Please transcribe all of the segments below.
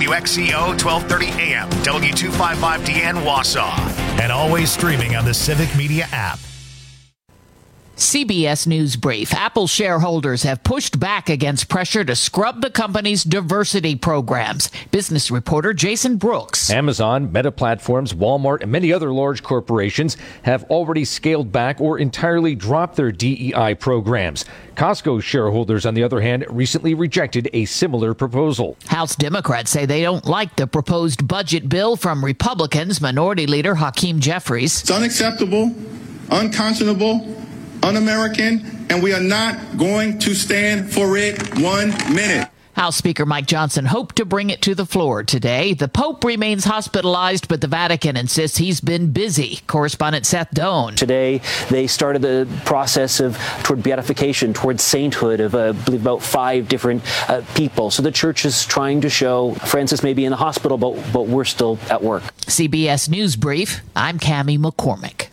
WXCO 1230 AM, W255DN Wausau, and always streaming on the Civic Media app. CBS News Brief. Apple shareholders have pushed back against pressure to scrub the company's diversity programs. Business reporter Jason Brooks. Amazon, Meta Platforms, Walmart, and many other large corporations have already scaled back or entirely dropped their DEI programs. Costco shareholders, on the other hand, recently rejected a similar proposal. House Democrats say they don't like the proposed budget bill from Republicans. Minority Leader Hakeem Jeffries. It's unacceptable, unconscionable, un-American, and we are not going to stand for it 1 minute. House Speaker Mike Johnson hoped to bring it to the floor today. The Pope remains hospitalized, but the Vatican insists he's been busy. Correspondent Seth Doan. Today, they started the process toward beatification, toward sainthood of, I believe, about 5 different people. So the church is trying to show Francis may be in the hospital, but we're still at work. CBS News Brief. I'm Cammie McCormick.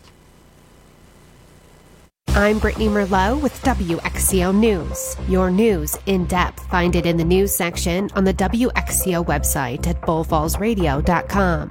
I'm Brittany Merlot with WXCO News. Your news in depth. Find it in the news section on the WXCO website at bullfallsradio.com.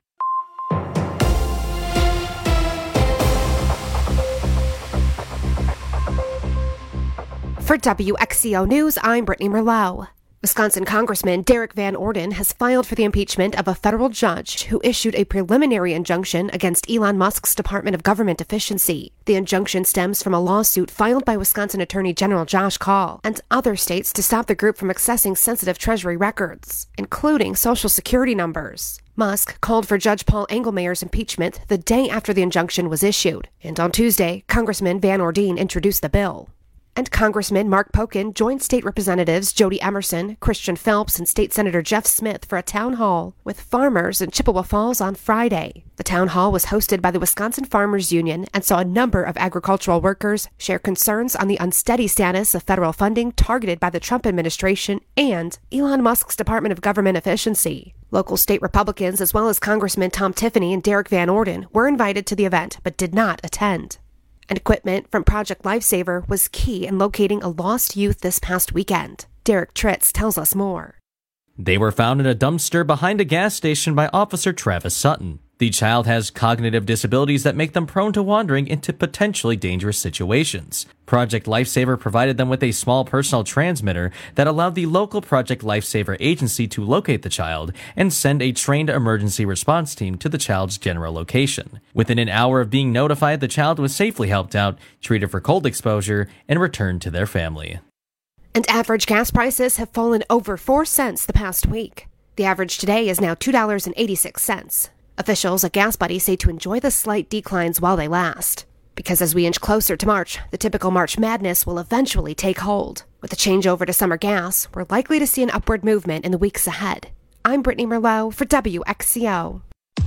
For WXCO News, I'm Brittany Merlot. Wisconsin Congressman Derek Van Orden has filed for the impeachment of a federal judge who issued a preliminary injunction against Elon Musk's Department of Government Efficiency. The injunction stems from a lawsuit filed by Wisconsin Attorney General Josh Kaul and other states to stop the group from accessing sensitive Treasury records, including Social Security numbers. Musk called for Judge Paul Engelmayer's impeachment the day after the injunction was issued, and on Tuesday, Congressman Van Orden introduced the bill. And Congressman Mark Pocan joined State Representatives Jody Emerson, Christian Phelps, and State Senator Jeff Smith for a town hall with farmers in Chippewa Falls on Friday. The town hall was hosted by the Wisconsin Farmers Union and saw a number of agricultural workers share concerns on the unsteady status of federal funding targeted by the Trump administration and Elon Musk's Department of Government Efficiency. Local state Republicans, as well as Congressman Tom Tiffany and Derek Van Orden, were invited to the event but did not attend. And equipment from Project Lifesaver was key in locating a lost youth this past weekend. Derek Tritz tells us more. They were found in a dumpster behind a gas station by Officer Travis Sutton. The child has cognitive disabilities that make them prone to wandering into potentially dangerous situations. Project Lifesaver provided them with a small personal transmitter that allowed the local Project Lifesaver agency to locate the child and send a trained emergency response team to the child's general location. Within an hour of being notified, the child was safely helped out, treated for cold exposure, and returned to their family. And average gas prices have fallen over 4 cents the past week. The average today is now $2.86. Officials at Gas Buddy say to enjoy the slight declines while they last. Because as we inch closer to March, the typical March madness will eventually take hold. With the changeover to summer gas, we're likely to see an upward movement in the weeks ahead. I'm Brittany Merlot for WXCO.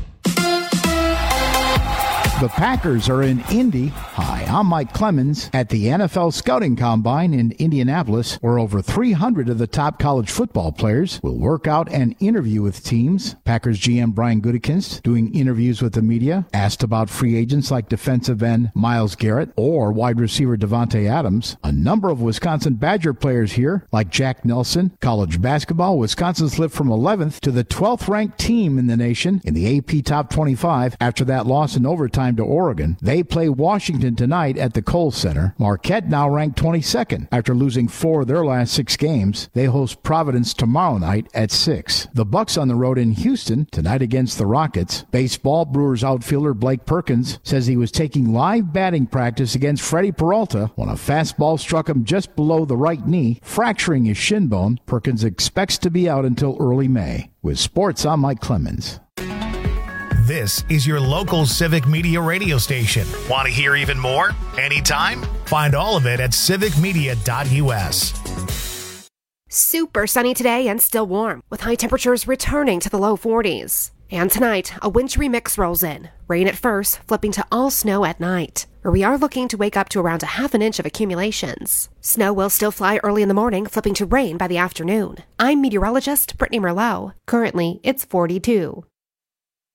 The Packers are in Indy. Hi, I'm Mike Clemens at the NFL Scouting Combine in Indianapolis, where over 300 of the top college football players will work out and interview with teams. Packers GM Brian Gutekunst doing interviews with the media, asked about free agents like defensive end Myles Garrett or wide receiver Devontae Adams. A number of Wisconsin Badger players here, like Jack Nelson. College basketball, Wisconsin slipped from 11th to the 12th ranked team in the nation in the AP Top 25 after that loss in overtime to Oregon. They play Washington tonight at the Kohl Center. Marquette now ranked 22nd after losing 4 of their last 6 games. They host Providence tomorrow night at 6. The Bucks on the road in Houston tonight against the Rockets. Baseball, Brewers outfielder Blake Perkins says he was taking live batting practice against Freddie Peralta when a fastball struck him just below the right knee, fracturing his shin bone. Perkins expects to be out until early May. With sports, I'm Mike Clemens. This is your local Civic Media radio station. Want to hear even more? Anytime? Find all of it at civicmedia.us. Super sunny today and still warm, with high temperatures returning to the low 40s. And tonight, a wintry mix rolls in. Rain at first, flipping to all snow at night, where we are looking to wake up to around a half an inch of accumulations. Snow will still fly early in the morning, flipping to rain by the afternoon. I'm meteorologist Brittany Merlot. Currently, it's 42.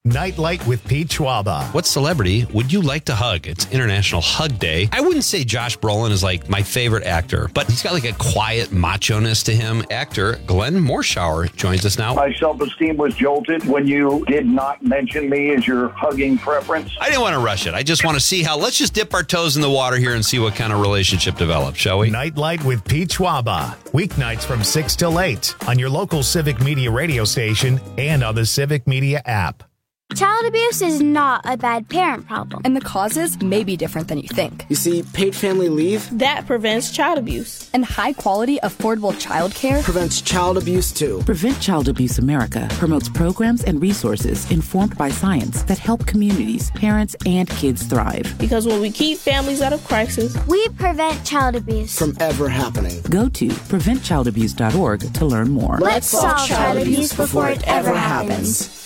Nightlight with Pete Schwaba. What celebrity would you like to hug? It's International Hug Day. I wouldn't say Josh Brolin is like my favorite actor, but he's got like a quiet macho-ness to him. Actor Glenn Morshower joins us now. My self-esteem was jolted when you did not mention me as your hugging preference. I didn't want to rush it. I just want to see how, let's just dip our toes in the water here and see what kind of relationship develops, shall we? Nightlight with Pete Schwaba. Weeknights from 6 till 8 on your local Civic Media radio station and on the Civic Media app. Child abuse is not a bad parent problem. And the causes may be different than you think. You see, paid family leave that prevents child abuse. And high-quality, affordable child care prevents child abuse, too. Prevent Child Abuse America promotes programs and resources informed by science that help communities, parents, and kids thrive. Because when we keep families out of crisis, we prevent child abuse from ever happening. Go to preventchildabuse.org to learn more. Let's solve child abuse before it ever happens.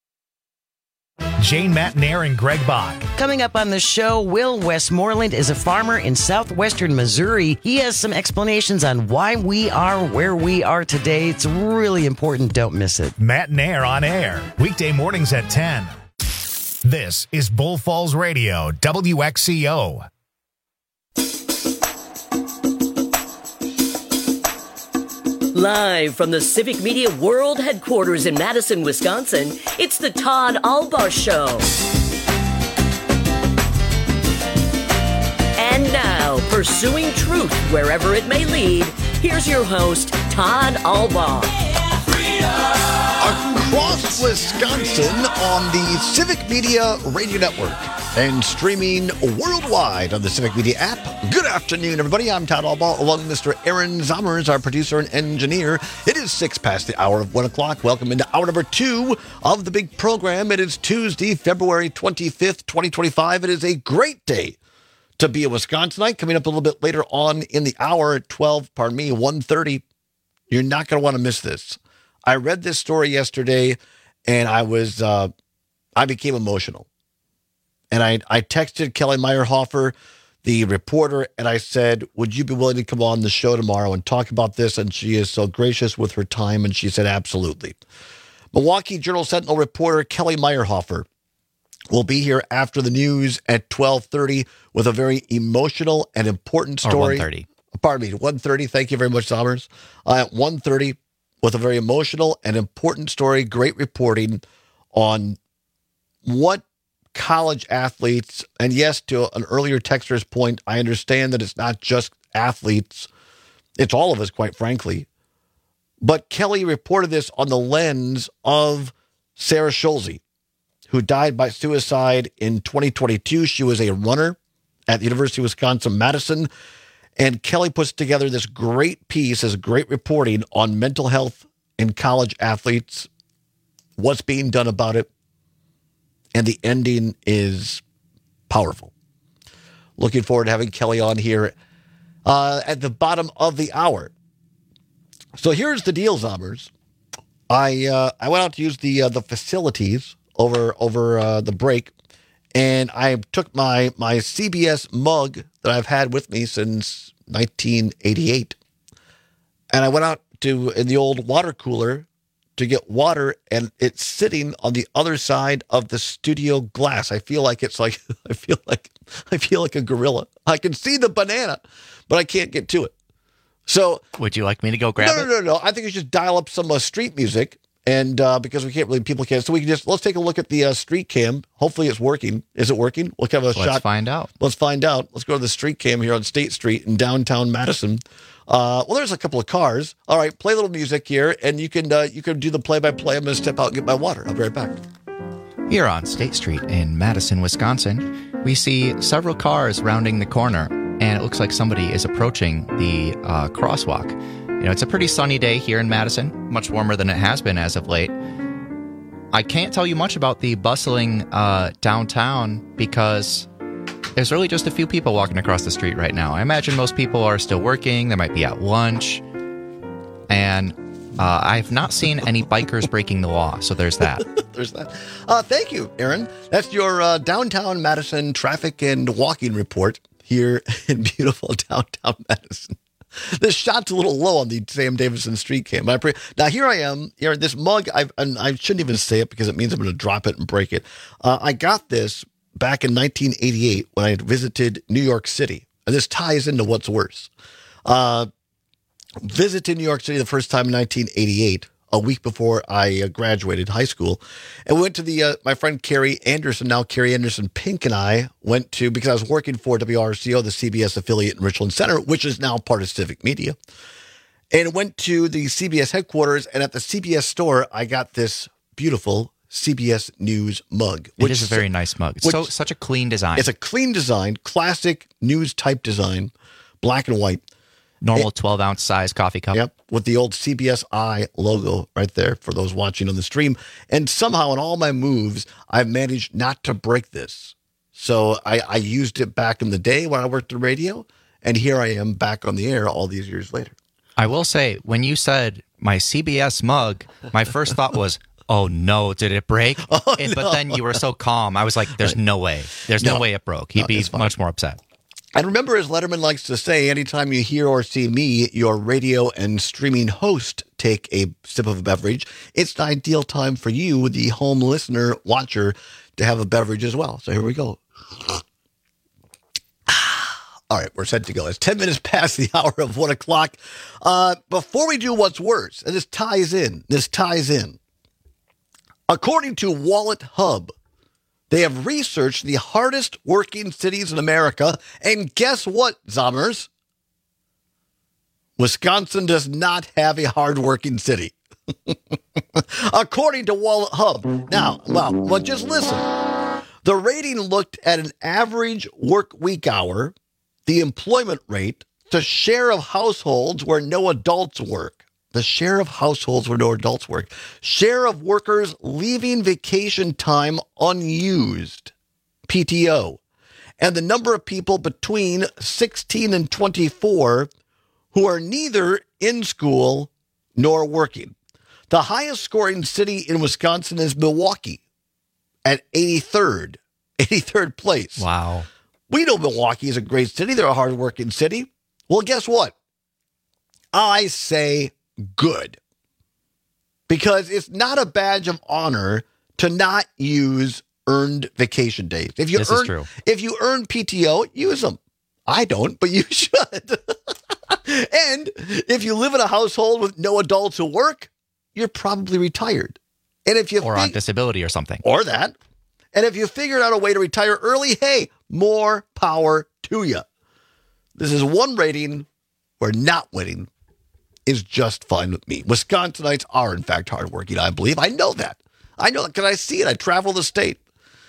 Jane Matnair and Greg Bach. Coming up on the show, Will Westmoreland is a farmer in southwestern Missouri. He has some explanations on why we are where we are today. It's really important. Don't miss it. Matnair on air, weekday mornings at 10. This is Bull Falls Radio, WXCO. Live from the Civic Media World Headquarters in Madison, Wisconsin, it's the Todd Albaugh Show. And now, pursuing truth wherever it may lead, here's your host, Todd Albaugh. Across Wisconsin on the Civic Media Radio Network and streaming worldwide on the Civic Media app. Good afternoon, everybody. I'm Todd Albaugh, along with Mr. Aaron Zommers, our producer and engineer. It is 6 past the hour of 1 o'clock. Welcome into hour number 2 of the big program. It is Tuesday, February 25th, 2025. It is a great day to be a Wisconsinite. Coming up a little bit later on in the hour at 1:30. You're not going to want to miss this. I read this story yesterday, and I became emotional. And I texted Kelly Meyerhofer, the reporter, and I said, would you be willing to come on the show tomorrow and talk about this? And she is so gracious with her time, and she said, absolutely. Milwaukee Journal-Sentinel reporter Kelly Meyerhofer will be here after the news at 12:30 with a very emotional and important story. 1:30. Pardon me, 1:30. Thank you very much, Sommers. At 1:30 with a very emotional and important story, great reporting on what college athletes, and yes, to an earlier texter's point, I understand that it's not just athletes, it's all of us, quite frankly. But Kelly reported this on the lens of Sarah Schulze, who died by suicide in 2022. She was a runner at the University of Wisconsin-Madison, and Kelly puts together this great piece, this great reporting on mental health in college athletes, what's being done about it, and the ending is powerful. Looking forward to having Kelly on here at the bottom of the hour. So here's the deal, Zommers. I went out to use the facilities over the break, and I took my CBS mug that I've had with me since 1988, and I went out in the old water cooler to get water, and it's sitting on the other side of the studio glass. I feel like I feel like a gorilla. I can see the banana, but I can't get to it. So, would you like me to go grab it? No. I think you should dial up some street music, and because people can't, so we can let's take a look at the street cam. Hopefully, it's working. Is it working? We'll have a shot. Let's find out. Let's find out. Let's go to the street cam here on State Street in downtown Madison. Well, there's a couple of cars. All right, play a little music here, and you can do the play-by-play. I'm going to step out and get my water. I'll be right back. Here on State Street in Madison, Wisconsin, we see several cars rounding the corner, and it looks like somebody is approaching the crosswalk. You know, it's a pretty sunny day here in Madison, much warmer than it has been as of late. I can't tell you much about the bustling downtown because there's really just a few people walking across the street right now. I imagine most people are still working. They might be at lunch. And I've not seen any bikers breaking the law, so there's that. There's that. Thank you, Aaron. That's your downtown Madison traffic and walking report here in beautiful downtown Madison. This shot's a little low on the Sam Davidson Street cam. Now, here I am. Here, this mug, and I shouldn't even say it because it means I'm going to drop it and break it. I got this back in 1988 when I had visited New York City. And this ties into what's worse. Visited New York City the first time in 1988, a week before I graduated high school. And we went to my friend Carrie Anderson, now Carrie Anderson Pink, and I went to, because I was working for WRCO, the CBS affiliate in Richland Center, which is now part of Civic Media. And went to the CBS headquarters, and at the CBS store, I got this beautiful CBS News mug. It is a very nice mug. It's such a clean design. It's a clean design, classic news type design, black and white. Normal 12-ounce size coffee cup. Yep, with the old CBSI logo right there for those watching on the stream. And somehow in all my moves, I've managed not to break this. So I used it back in the day when I worked in radio, and here I am back on the air all these years later. I will say, when you said my CBS mug, my first thought was, oh no, did it break? No. But then you were so calm. I was like, there's no way. There's no way it broke. He'd be much more upset. And remember, as Letterman likes to say, anytime you hear or see me, your radio and streaming host, take a sip of a beverage, it's the ideal time for you, the home listener, watcher, to have a beverage as well. So here we go. All right, we're set to go. It's 10 minutes past the hour of 1 o'clock. Before we do what's worse, and this ties in. According to Wallet Hub, they have researched the hardest working cities in America. And guess what, Zommers? Wisconsin does not have a hard-working city. According to Wallet Hub. Now, well, just listen. The rating looked at an average work week hour, the employment rate, the share of households where no adults work. The share of households where no adults work. Share of workers leaving vacation time unused, PTO. And the number of people between 16 and 24 who are neither in school nor working. The highest scoring city in Wisconsin is Milwaukee at 83rd place. Wow. We know Milwaukee is a great city. They're a hardworking city. Well, guess what? I say good. Because it's not a badge of honor to not use earned vacation days. This is true. If you earn PTO, use them. I don't, but you should. And if you live in a household with no adults who work, you're probably retired. And if you on disability or something. Or that. And if you figured out a way to retire early, hey, more power to you. This is one rating where not winning is just fine with me. Wisconsinites are, in fact, hardworking, I believe. I know that. I know that because I see it. I travel the state.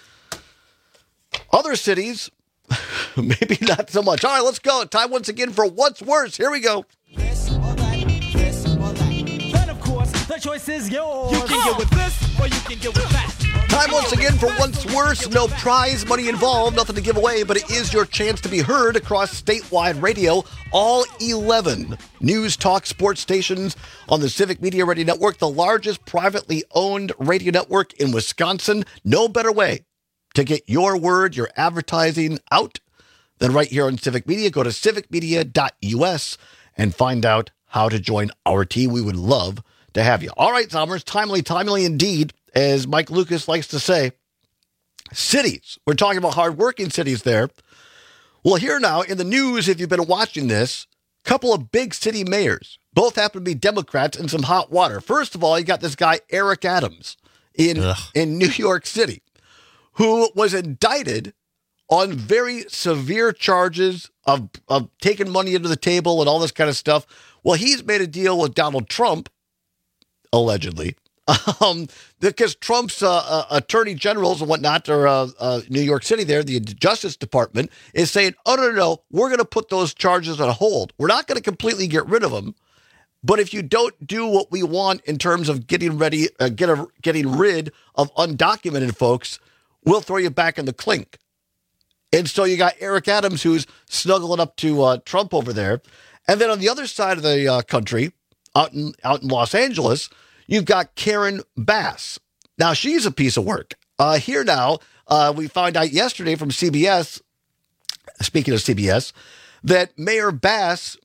Other cities, maybe not so much. All right, let's go. Time once again for What's Worse. Here we go. This or that. Then, of course, the choice is yours. You can get with this or you can get with that. Time once again for What's Worse. No prize money involved, nothing to give away, but it is your chance to be heard across statewide radio, all 11 news, talk, sports stations on the Civic Media Radio Network, the largest privately owned radio network in Wisconsin. No better way to get your word, your advertising out than right here on Civic Media. Go to civicmedia.us and find out how to join our team. We would love to have you. All right, Zommers, timely indeed. As Mike Lucas likes to say, cities. We're talking about hardworking cities there. Well, here now in the news, if you've been watching this, a couple of big city mayors, both happen to be Democrats, in some hot water. First of all, you got this guy, Eric Adams, in New York City, who was indicted on very severe charges of taking money into the table and all this kind of stuff. Well, he's made a deal with Donald Trump, allegedly, because Trump's attorney generals and whatnot, or New York City there, the Justice Department, is saying, oh, no, we're going to put those charges on hold. We're not going to completely get rid of them. But if you don't do what we want in terms of getting rid of undocumented folks, we'll throw you back in the clink. And so you got Eric Adams, who's snuggling up to Trump over there. And then on the other side of the country, out in Los Angeles, you've got Karen Bass. Now, she's a piece of work. Here now, we found out yesterday from CBS, speaking of CBS, that Mayor Bass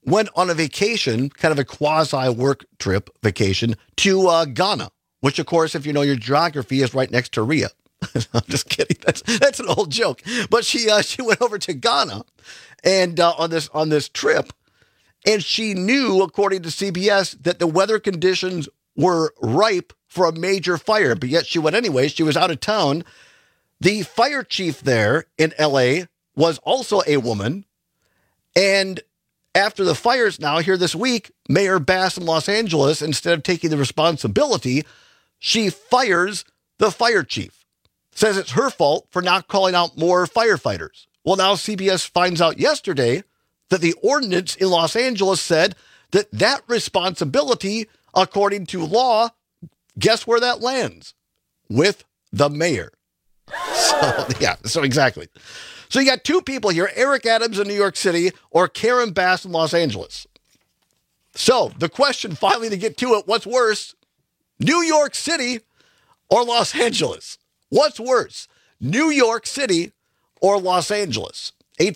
went on a vacation, kind of a quasi-work trip vacation, to Ghana, which, of course, if you know your geography, is right next to Rio. I'm just kidding. That's an old joke. But she went over to Ghana and on this trip, and she knew, according to CBS, that the weather conditions were ripe for a major fire, but yet she went anyway. She was out of town. The fire chief there in L.A. was also a woman, and after the fires now here this week, Mayor Bass in Los Angeles, instead of taking the responsibility, she fires the fire chief. Says it's her fault for not calling out more firefighters. Well, now CBS finds out yesterday that the ordinance in Los Angeles said that responsibility, according to law, guess where that lands? With the mayor. So exactly. So you got two people here, Eric Adams in New York City or Karen Bass in Los Angeles. So the question finally to get to it, what's worse, New York City or Los Angeles? What's worse, New York City or Los Angeles?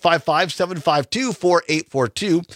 855-752-4842,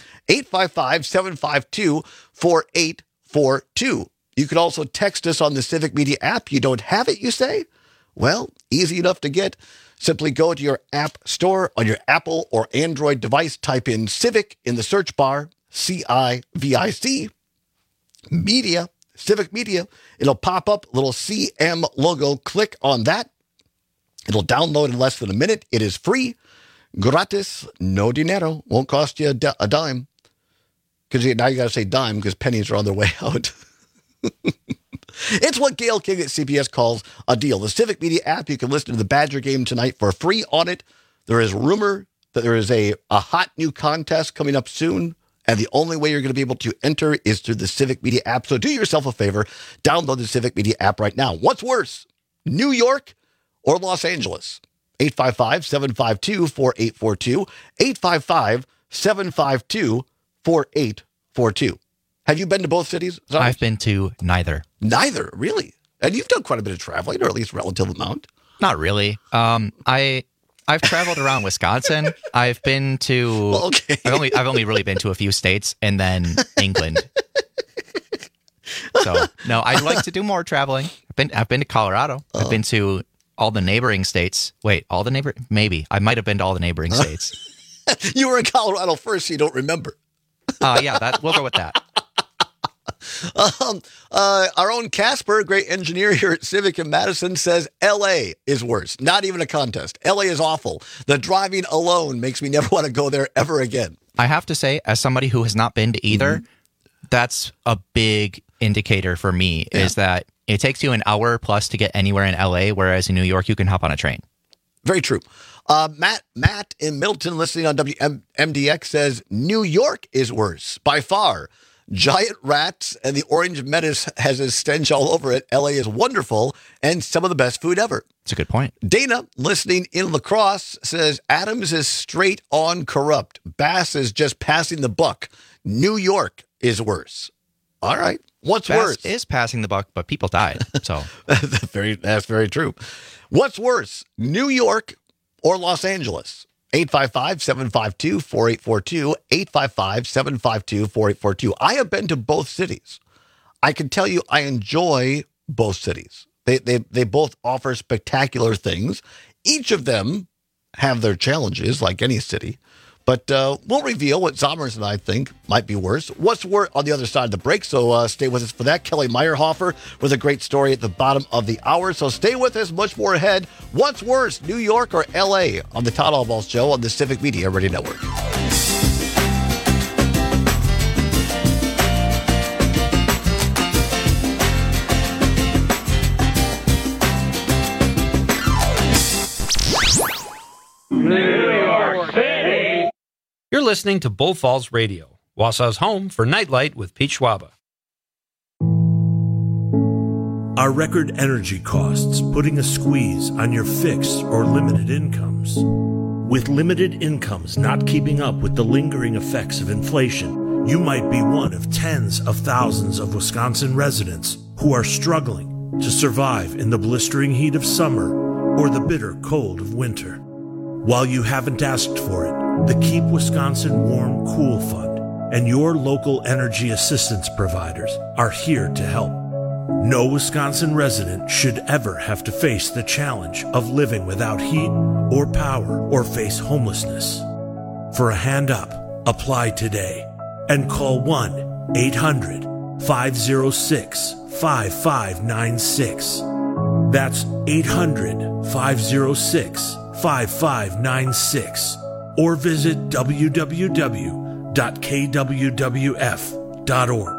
855-752-4842. You can also text us on the Civic Media app. You don't have it, you say? Well, easy enough to get. Simply go to your app store on your Apple or Android device. Type in Civic in the search bar, CIVIC, Media, Civic Media. It'll pop up, little CM logo. Click on that. It'll download in less than a minute. It is free, gratis, no dinero. Won't cost you a dime. Because now you got to say dime because pennies are on their way out. It's what Gail King at CBS calls a deal. The Civic Media app, you can listen to the Badger game tonight for free on it. There is rumor that there is a hot new contest coming up soon, and the only way you're going to be able to enter is through the Civic Media app. So do yourself a favor, download the Civic Media app right now. What's worse, New York or Los Angeles? 855-752-4842, 855-752-4842. Have you been to both cities? I've been to neither. Neither, really? And you've done quite a bit of traveling, or at least relative amount. Not really. I've traveled around Wisconsin. I've been to. Okay. I've only really been to a few states, and then England. So no, I'd like to do more traveling. I've been to Colorado. I've been to all the neighboring states. Wait, all the neighbor? Maybe I might have been to all the neighboring states. You were in Colorado first, so you don't remember. Yeah, we'll go with that. Our own Casper, great engineer here at Civic in Madison, says L.A. is worse. Not even a contest. L.A. is awful. The driving alone makes me never want to go there ever again. I have to say, as somebody who has not been to either, that's a big indicator for me, is that it takes you an hour plus to get anywhere in L.A., whereas in New York, you can hop on a train. Very true. Matt in Middleton, listening on WMDX, says New York is worse by far. Giant rats and the orange menace has a stench all over it. LA is wonderful and some of the best food ever. That's a good point. Dana, listening in La Crosse, says Adams is straight on corrupt. Bass is just passing the buck. New York is worse. All right. What's Bass worse? Is passing the buck, but people died. So that's very true. What's worse, New York or Los Angeles? 855-752-4842, 855-752-4842. I have been to both cities. I can tell you I enjoy both cities. They both offer spectacular things. Each of them have their challenges, like any city. But we'll reveal what Zommers and I think might be worse. What's worse on the other side of the break, so stay with us for that. Kelly Meyerhofer with a great story at the bottom of the hour. So stay with us, much more ahead. What's worse, New York or L.A. on the Todd Albaugh Show on the Civic Media Radio Network. You're listening to Bull Falls Radio, Wausau's home for Nightlight with Pete Schwaba. Are record energy costs putting a squeeze on your fixed or limited incomes? With limited incomes not keeping up with the lingering effects of inflation, you might be one of tens of thousands of Wisconsin residents who are struggling to survive in the blistering heat of summer or the bitter cold of winter. While you haven't asked for it, the Keep Wisconsin Warm Cool Fund and your local energy assistance providers are here to help. No Wisconsin resident should ever have to face the challenge of living without heat or power or face homelessness. For a hand up, apply today and call 1-800-506-5596. That's 800-506-5596. Or visit www.kwwf.org.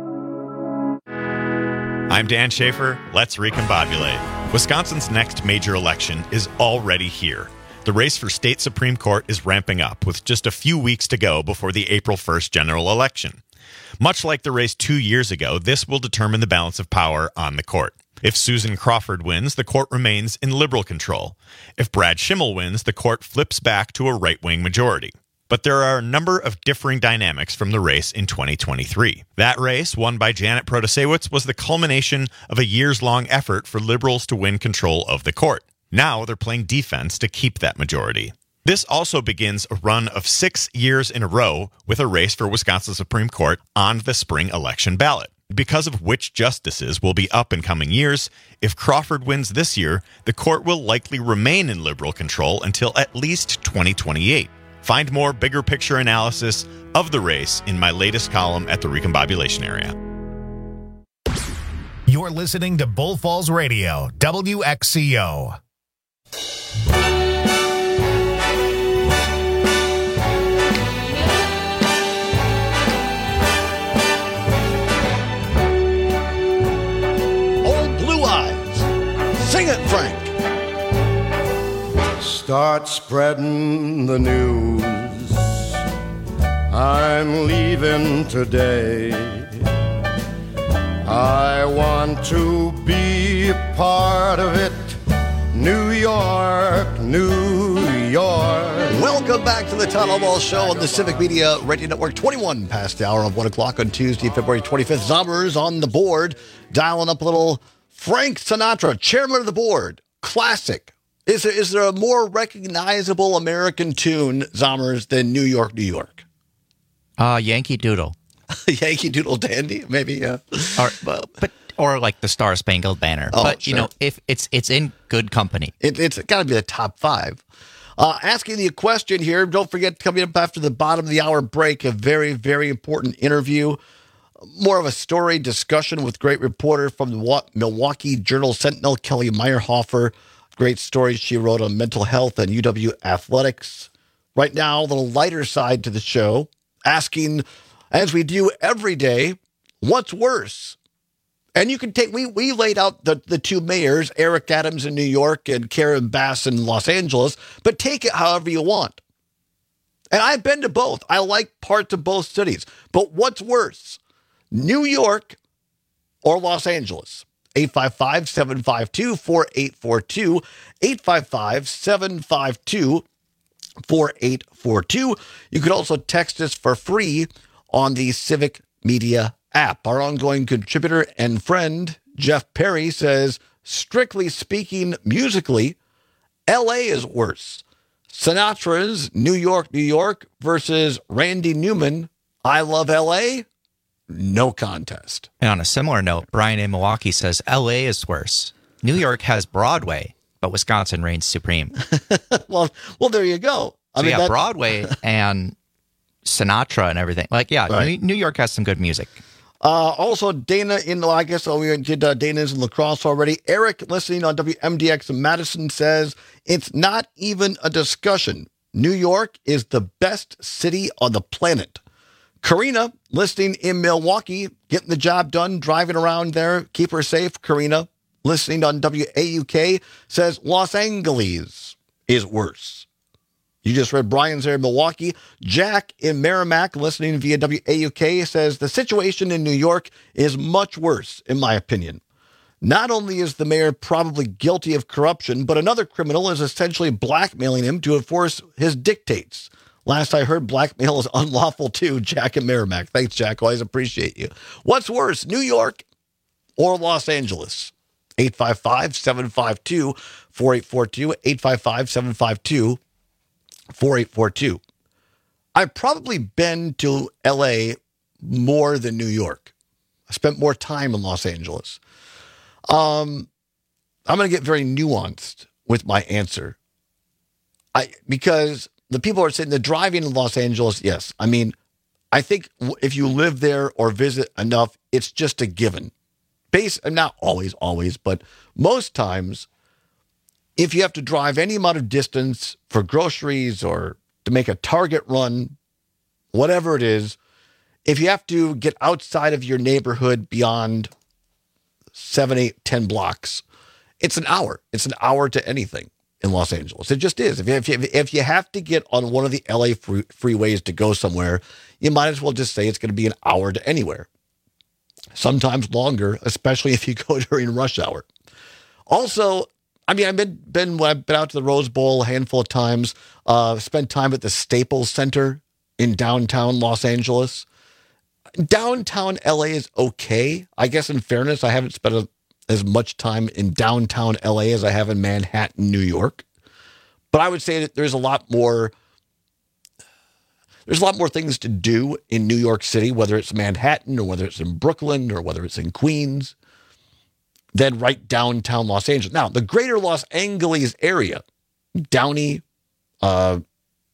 I'm Dan Schaefer. Let's recombobulate. Wisconsin's next major election is already here. The race for state Supreme Court is ramping up with just a few weeks to go before the April 1st general election. Much like the race 2 years ago, this will determine the balance of power on the court. If Susan Crawford wins, the court remains in liberal control. If Brad Schimmel wins, the court flips back to a right-wing majority. But there are a number of differing dynamics from the race in 2023. That race, won by Janet Protasiewicz, was the culmination of a years-long effort for liberals to win control of the court. Now they're playing defense to keep that majority. This also begins a run of 6 years in a row with a race for Wisconsin Supreme Court on the spring election ballot. Because of which justices will be up in coming years, if Crawford wins this year, the court will likely remain in liberal control until at least 2028. Find more bigger picture analysis of the race in my latest column at the Recombobulation Area. You're listening to Bull Falls Radio, WXCO. Old Blue Eyes. Sing it, Frank. Start spreading the news. I'm leaving today. I want to be a part of it. New York, New York. Welcome back to the Todd Albaugh Show on the Civic Media Radio Network. 21 past the hour of 1 o'clock on Tuesday, February 25th. Zommers on the board, dialing up a little Frank Sinatra, chairman of the board. Classic. Is there a more recognizable American tune, Zommers, than New York, New York? Yankee Doodle. Yankee Doodle Dandy, maybe, yeah. Or like the Star Spangled Banner. Oh, but, sure. you know, if it's in good company. It's got to be the top five. Asking you a question here. Don't forget, coming up after the bottom of the hour break, a very, very important interview. More of a story discussion with great reporter from the Milwaukee Journal-Sentinel, Kelly Meyerhofer. Great stories she wrote on mental health and UW athletics. Right now, a little lighter side to the show, asking, as we do every day, what's worse? And you can take, we laid out the two mayors, Eric Adams in New York and Karen Bass in Los Angeles, but take it however you want. And I've been to both. I like parts of both cities. But what's worse, New York or Los Angeles? 855-752-4842, 855-752-4842. You could also text us for free on the Civic Media app. Our ongoing contributor and friend, Jeff Perry, says, strictly speaking musically, L.A. is worse. Sinatra's New York, New York versus Randy Newman, I Love L.A., no contest. And on a similar note, Brian in Milwaukee says L.A. is worse. New York has Broadway, but Wisconsin reigns supreme. well, there you go. I mean, Broadway and Sinatra and everything. Like, yeah, right. New York has some good music. Also, Dana we did Dana's in La Crosse already. Eric, listening on WMDX in Madison, says, it's not even a discussion. New York is the best city on the planet. Karina, listening in Milwaukee, getting the job done, driving around there. Keep her safe, Karina. Listening on WAUK, says Los Angeles is worse. You just read Brian's there in Milwaukee. Jack in Merrimack, listening via WAUK, says the situation in New York is much worse, in my opinion. Not only is the mayor probably guilty of corruption, but another criminal is essentially blackmailing him to enforce his dictates. Last I heard, blackmail is unlawful too, Jack in Merrimack. Thanks, Jack. Always appreciate you. What's worse, New York or Los Angeles? 855-752-4842, 855-752-4842. I've probably been to LA more than New York. I spent more time in Los Angeles. I'm going to get very nuanced with my answer. Because the people are saying the driving in Los Angeles, yes. I mean, I think if you live there or visit enough, it's just a given. Not always, but most times, if you have to drive any amount of distance for groceries or to make a Target run, whatever it is, if you have to get outside of your neighborhood beyond 7, 8, 10 blocks, it's an hour. It's an hour to anything in Los Angeles. It just is. If you have to get on one of the LA freeways to go somewhere, you might as well just say it's going to be an hour to anywhere. Sometimes longer, especially if you go during rush hour. Also, I mean, I've been out to the Rose Bowl a handful of times, spent time at the Staples Center in downtown Los Angeles. Downtown LA is okay. I guess in fairness, I haven't spent as much time in downtown LA as I have in Manhattan, New York. But I would say that there's a lot more things to do in New York City, whether it's Manhattan or whether it's in Brooklyn or whether it's in Queens, than right downtown Los Angeles. Now, the greater Los Angeles area, Downey, other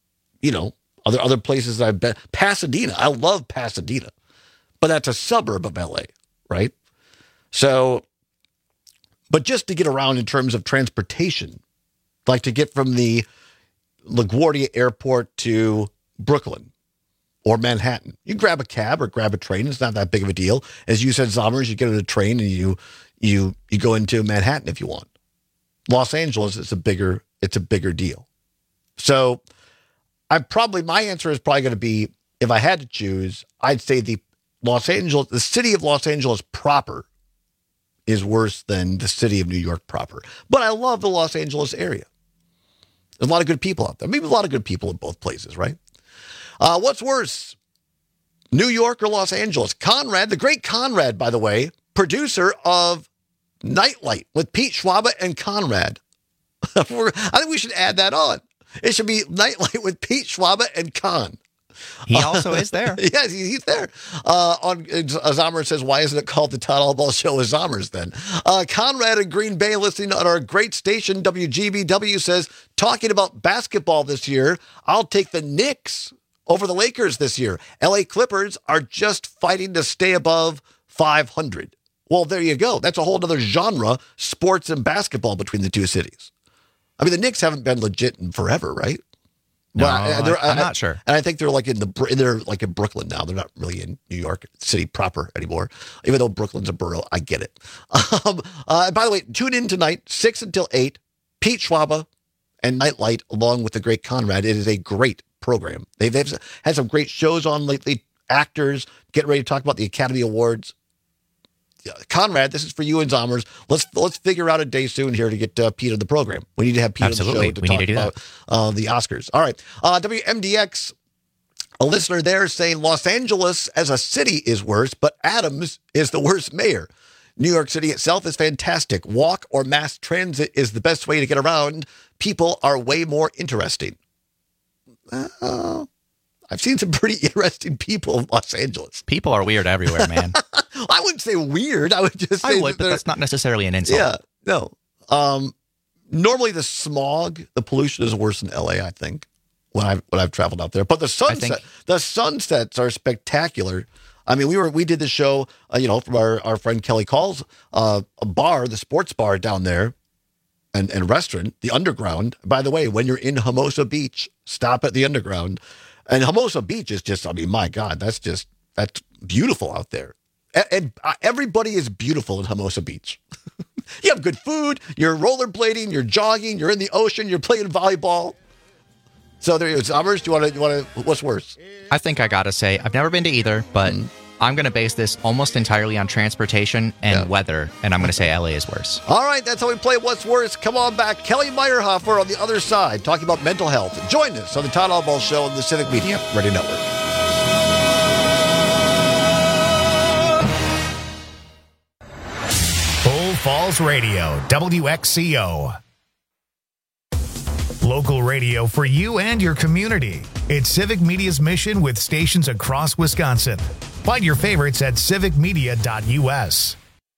places I've been. Pasadena, I love Pasadena, but that's a suburb of LA, right? So, but just to get around in terms of transportation, like to get from the LaGuardia Airport to Brooklyn or Manhattan, you grab a cab or grab a train. It's not that big of a deal. As you said, Zommers, you get on a train and you go into Manhattan if you want. Los Angeles, it's a bigger deal. So my answer is probably going to be, if I had to choose, I'd say the city of Los Angeles proper is worse than the city of New York proper. But I love the Los Angeles area. There's a lot of good people out there. Maybe a lot of good people in both places, right? What's worse, New York or Los Angeles? Conrad, the great Conrad, by the way, producer of Nightlight with Pete Schwaba and Conrad. I think we should add that on. It should be Nightlight with Pete Schwaba and Con. He also is there. Yes, he's there. Zommers says, why isn't it called the Todd Allball Show with Zommers then? Conrad in Green Bay, listening on our great station, WGBW, says, talking about basketball this year, I'll take the Knicks over the Lakers this year. LA Clippers are just fighting to stay above 500. Well, there you go. That's a whole other genre, sports and basketball between the two cities. I mean, the Knicks haven't been legit in forever, right? No, I'm not sure. And I think they're like they're like in Brooklyn now. They're not really in New York City proper anymore, even though Brooklyn's a borough. I get it. By the way, tune in tonight, 6 until 8, Pete Schwaba and Nightlight, along with the great Conrad. It is a great program. They've had some great shows on lately, actors, getting ready to talk about the Academy Awards. Conrad, this is for you and Zommers. Let's figure out a day soon here to get Pete on the program. We need to have Pete on the show to talk about the Oscars. All right. WMDX, a listener there saying Los Angeles as a city is worse, but Adams is the worst mayor. New York City itself is fantastic. Walk or mass transit is the best way to get around. People are way more interesting. I've seen some pretty interesting people in Los Angeles. People are weird everywhere, man. I wouldn't say weird. I would just say but that's not necessarily an insult. Yeah, no. Normally the smog, the pollution is worse in LA, I think, when I've traveled out there. But the sunsets are spectacular. I mean, we did the show, from our friend Kelly Call's a bar, the sports bar down there, and restaurant, the Underground. By the way, when you're in Hermosa Beach, stop at the Underground. And Hermosa Beach is just, I mean, my God, that's beautiful out there. And everybody is beautiful in Hermosa Beach. You have good food, you're rollerblading, you're jogging, you're in the ocean, you're playing volleyball. So there you go. Zommers, do you want to, what's worse? I think I got to say, I've never been to either, but I'm going to base this almost entirely on transportation and weather, and I'm going to say LA is worse. All right, that's how we play What's Worse. Come on back. Kelly Meyerhofer on the other side, talking about mental health. Join us on the Todd Allball Show on the Civic Media Radio Network. Bull Falls Radio, WXCO. Local radio for you and your community. It's Civic Media's mission with stations across Wisconsin. Find your favorites at civicmedia.us.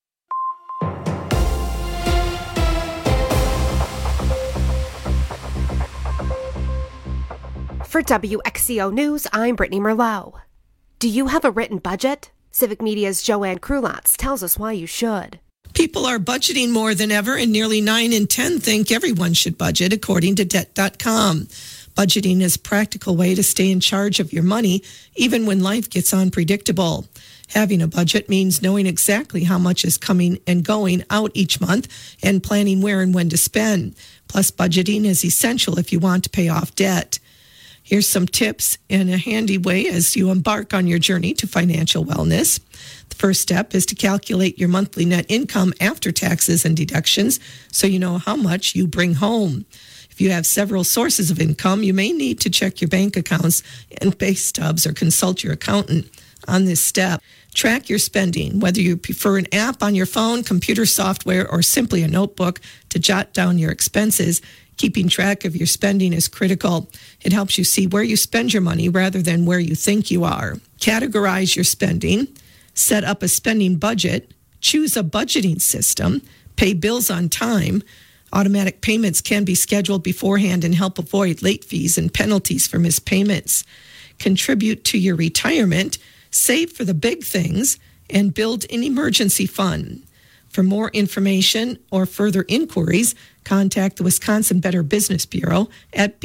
For WXCO News, I'm Brittany Merlot. Do you have a written budget? Civic Media's Joanne Krulotz tells us why you should. People are budgeting more than ever, and nearly 9 in 10 think everyone should budget, according to Debt.com. Budgeting is a practical way to stay in charge of your money, even when life gets unpredictable. Having a budget means knowing exactly how much is coming and going out each month and planning where and when to spend. Plus, budgeting is essential if you want to pay off debt. Here's some tips in a handy way as you embark on your journey to financial wellness. The first step is to calculate your monthly net income after taxes and deductions so you know how much you bring home. If you have several sources of income, you may need to check your bank accounts and pay stubs or consult your accountant on this step. Track your spending, whether you prefer an app on your phone, computer software, or simply a notebook to jot down your expenses. Keeping track of your spending is critical. It helps you see where you spend your money rather than where you think you are. Categorize your spending. Set up a spending budget. Choose a budgeting system. Pay bills on time. Automatic payments can be scheduled beforehand and help avoid late fees and penalties for missed payments. Contribute to your retirement. Save for the big things. And build an emergency fund. For more information or further inquiries, contact the Wisconsin Better Business Bureau at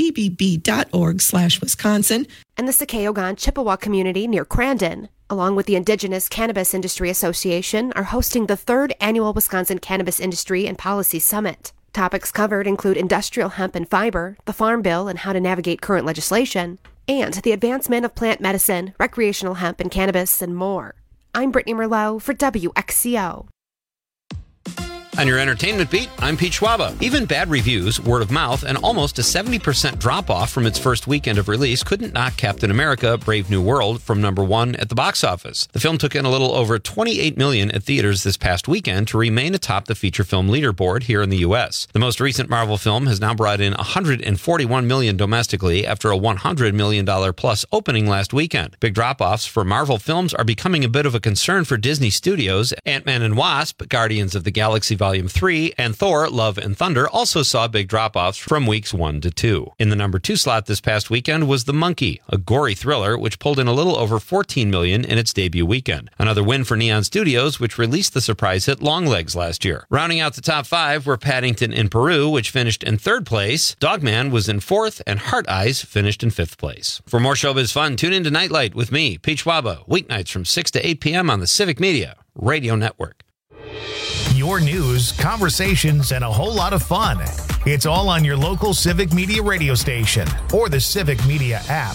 bbb.org/Wisconsin. And the Sakaogan Chippewa community near Crandon, along with the Indigenous Cannabis Industry Association, are hosting the 3rd annual Wisconsin Cannabis Industry and Policy Summit. Topics covered include industrial hemp and fiber, the Farm Bill and how to navigate current legislation, and the advancement of plant medicine, recreational hemp and cannabis, and more. I'm Brittany Merlot for WXCO. On your entertainment beat, I'm Pete Schwaba. Even bad reviews, word of mouth, and almost a 70% drop-off from its first weekend of release couldn't knock Captain America: Brave New World from number 1 at the box office. The film took in a little over $28 million at theaters this past weekend to remain atop the feature film leaderboard here in the U.S. The most recent Marvel film has now brought in $141 million domestically after a $100 million plus opening last weekend. Big drop-offs for Marvel films are becoming a bit of a concern for Disney Studios. Ant-Man and Wasp, Guardians of the Galaxy Volume 3, and Thor: Love and Thunder also saw big drop-offs from weeks 1 to 2. In the number 2 slot this past weekend was The Monkey, a gory thriller which pulled in a little over $14 million in its debut weekend. Another win for Neon Studios, which released the surprise hit Longlegs last year. Rounding out the top 5 were Paddington in Peru, which finished in 3rd place. Dogman was in 4th, and Heart Eyes finished in 5th place. For more showbiz fun, tune in to Nightlight with me, Pete Schwaba, weeknights from 6 to 8 p.m. on the Civic Media Radio Network. Your news, conversations, and a whole lot of fun. It's all on your local Civic Media radio station or the Civic Media app.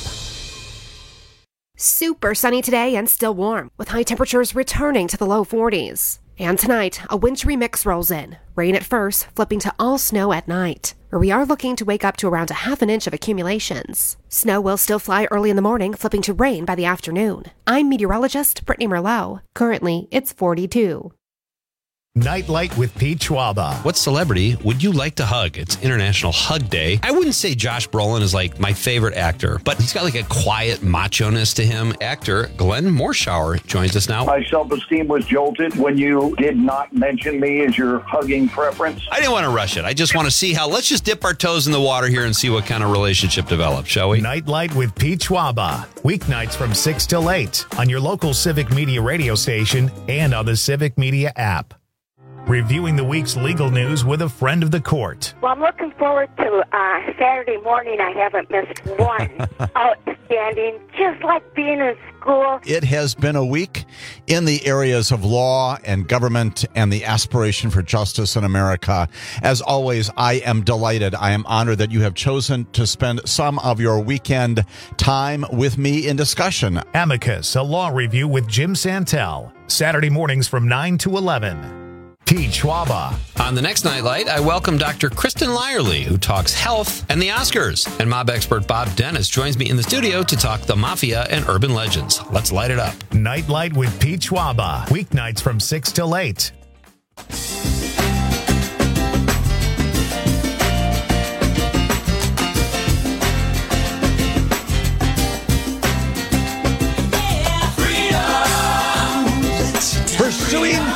Super sunny today and still warm, with high temperatures returning to the low 40s. And tonight, a wintry mix rolls in. Rain at first, flipping to all snow at night, where we are looking to wake up to around a half an inch of accumulations. Snow will still fly early in the morning, flipping to rain by the afternoon. I'm meteorologist Brittany Merlot. Currently, it's 42. Nightlight with Pete Schwaba. What celebrity would you like to hug? It's International Hug Day. I wouldn't say Josh Brolin is like my favorite actor, but he's got like a quiet macho-ness to him. Actor Glenn Morshower joins us now. My self-esteem was jolted when you did not mention me as your hugging preference. I didn't want to rush it. I just want to see how, let's just dip our toes in the water here and see what kind of relationship develops, shall we? Nightlight with Pete Schwaba. Weeknights from 6 till 8 on your local Civic Media radio station and on the Civic Media app. Reviewing the week's legal news with a friend of the court. Well, I'm looking forward to Saturday morning. I haven't missed one. Outstanding, just like being in school. It has been a week in the areas of law and government and the aspiration for justice in America. As always, I am delighted. I am honored that you have chosen to spend some of your weekend time with me in discussion. Amicus, a law review with Jim Santel. Saturday mornings from 9 to 11. Pete Schwaba. On the next Nightlight, I welcome Dr. Kristen Lyerly, who talks health and the Oscars. And mob expert Bob Dennis joins me in the studio to talk the mafia and urban legends. Let's light it up. Nightlight with Pete Schwaba. Weeknights from 6 till 8.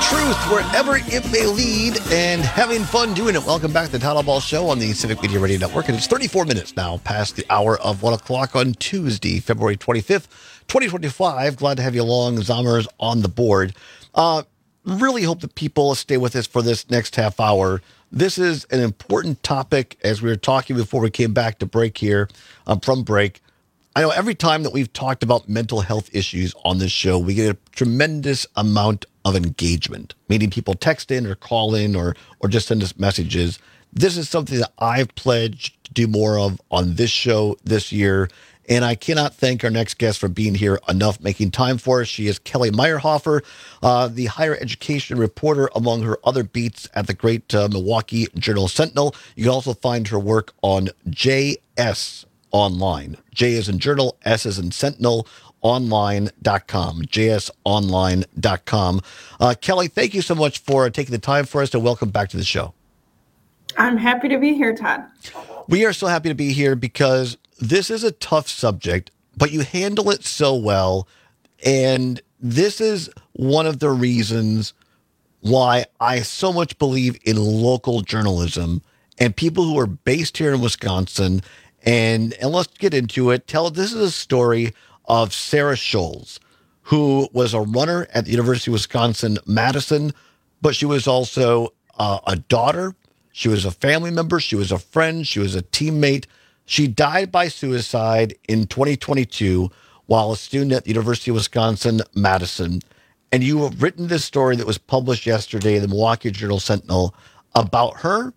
truth wherever it may lead and having fun doing it. Welcome back to the Todd Ball Show on the Civic Media Radio Network. And it's 34 minutes now past the hour of 1 o'clock on Tuesday, February 25th, 2025. Glad to have you along, Zommers, on the board. Really hope that people stay with us for this next half hour. This is an important topic, as we were talking before we came back to break here, from break. I know every time that we've talked about mental health issues on this show, we get a tremendous amount of engagement, meaning people text in or call in or just send us messages. This is something that I've pledged to do more of on this show this year, and I cannot thank our next guest for being here enough, making time for us. She is Kelly Meyerhofer, the higher education reporter, among her other beats at the great Milwaukee Journal-Sentinel. You can also find her work on JS Online. J is in Journal, S is in Sentinel, online.com, jsonline.com. Kelly, thank you so much for taking the time for us, and welcome back to the show. I'm happy to be here, Todd. We are so happy to be here because this is a tough subject, but you handle it so well. And this is one of the reasons why I so much believe in local journalism and people who are based here in Wisconsin. And let's get into it. This is a story of Sarah Scholes, who was a runner at the University of Wisconsin-Madison, but she was also a daughter. She was a family member. She was a friend. She was a teammate. She died by suicide in 2022 while a student at the University of Wisconsin-Madison. And you have written this story that was published yesterday in the Milwaukee Journal-Sentinel about her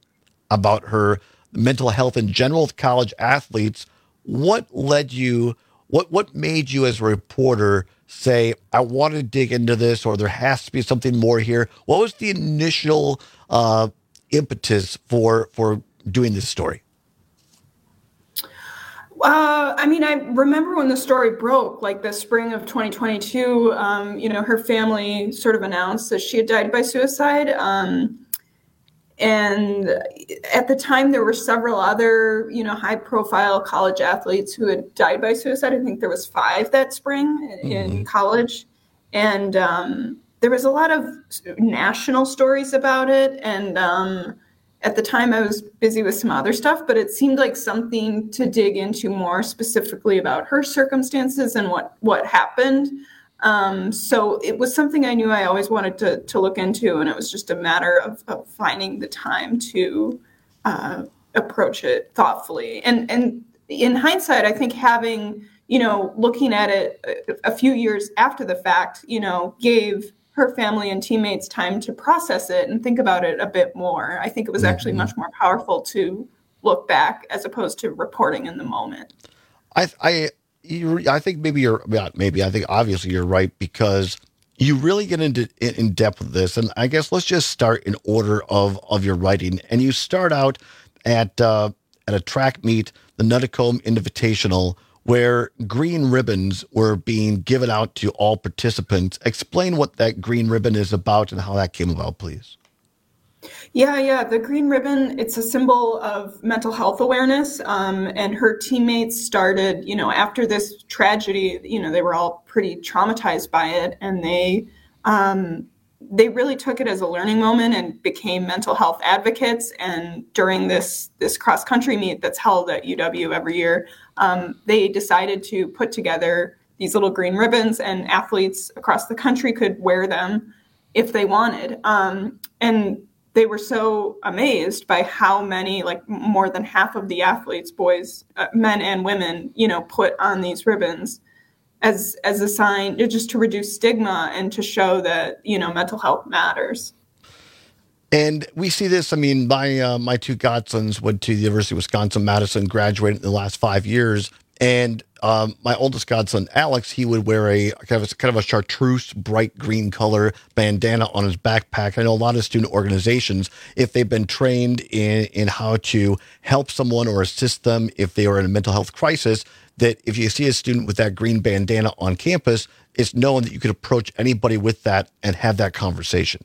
mental health in general with college athletes. What led you, what made you as a reporter say, I want to dig into this, or there has to be something more here? What was the initial impetus for doing this story? I remember when the story broke, like the spring of 2022, her family sort of announced that she had died by suicide. And at the time, there were several other, high-profile college athletes who had died by suicide. I think there was 5 that spring in college. And there was a lot of national stories about it. And at the time, I was busy with some other stuff, but it seemed like something to dig into more specifically about her circumstances and what happened. So it was something I knew I always wanted to look into, and it was just a matter of finding the time to approach it thoughtfully. And in hindsight, I think having, looking at it a few years after the fact, gave her family and teammates time to process it and think about it a bit more. I think it was actually much more powerful to look back as opposed to reporting in the moment. I think I think obviously you're right, because you really get in depth with this. And I guess let's just start in order of your writing. And you start out at a track meet, the Nutticombe Invitational, where green ribbons were being given out to all participants. Explain what that green ribbon is about and how that came about, please. Yeah. The green ribbon, it's a symbol of mental health awareness. And her teammates started, after this tragedy, they were all pretty traumatized by it. And they really took it as a learning moment and became mental health advocates. And during this cross-country meet that's held at UW every year, they decided to put together these little green ribbons, and athletes across the country could wear them if they wanted. And they were so amazed by how many, like more than half of the athletes, boys, men and women, put on these ribbons as a sign just to reduce stigma and to show that, mental health matters. And we see this, my 2 godsons went to the University of Wisconsin-Madison, graduated in the last 5 years. And my oldest godson, Alex, he would wear a kind of a chartreuse, bright green color bandana on his backpack. I know a lot of student organizations, if they've been trained in how to help someone or assist them if they are in a mental health crisis, that if you see a student with that green bandana on campus, it's known that you could approach anybody with that and have that conversation.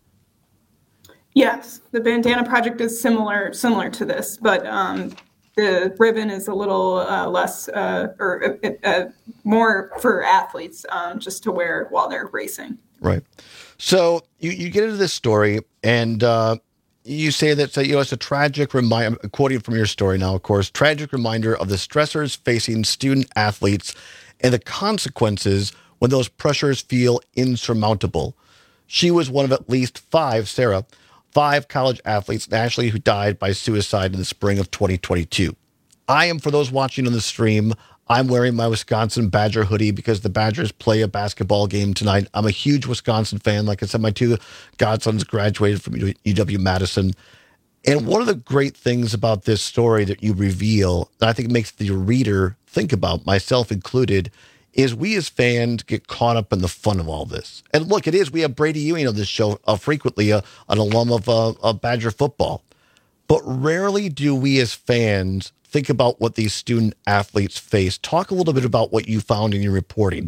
Yes, the Bandana Project is similar to this, but the ribbon is a little less more for athletes just to wear while they're racing. Right. So you get into this story, and you say that it's a tragic reminder, quoting from your story now, of course, tragic reminder of the stressors facing student athletes and the consequences when those pressures feel insurmountable. She was one of at least five college athletes nationally who died by suicide in the spring of 2022. I am, for those watching on the stream, I'm wearing my Wisconsin Badger hoodie because the Badgers play a basketball game tonight. I'm a huge Wisconsin fan. Like I said, my two godsons graduated from UW-Madison. And one of the great things about this story that you reveal, that I think makes the reader think about, myself included, is we as fans get caught up in the fun of all this. And look, it is. We have Brady Ewing on this show, frequently an alum of Badger football. But rarely do we as fans think about what these student athletes face. Talk a little bit about what you found in your reporting.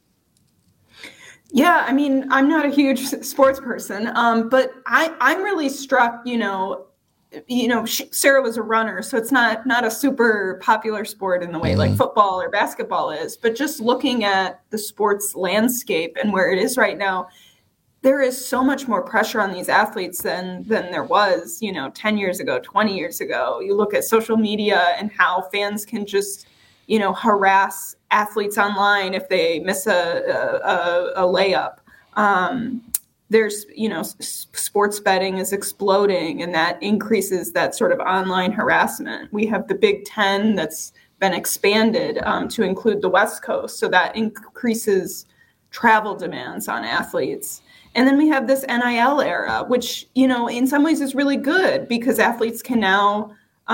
Yeah, I mean, I'm not a huge sports person, but I'm really struck, Sarah was a runner, so it's not a super popular sport in the way like football or basketball is, but just looking at the sports landscape and where it is right now, there is so much more pressure on these athletes than there was, 10 years ago, 20 years ago. You look at social media and how fans can just, harass athletes online if they miss a layup. There's, sports betting is exploding, and that increases that sort of online harassment. We have the Big Ten that's been expanded to include the West Coast. So that increases travel demands on athletes. And then we have this NIL era, which, in some ways is really good because athletes can now,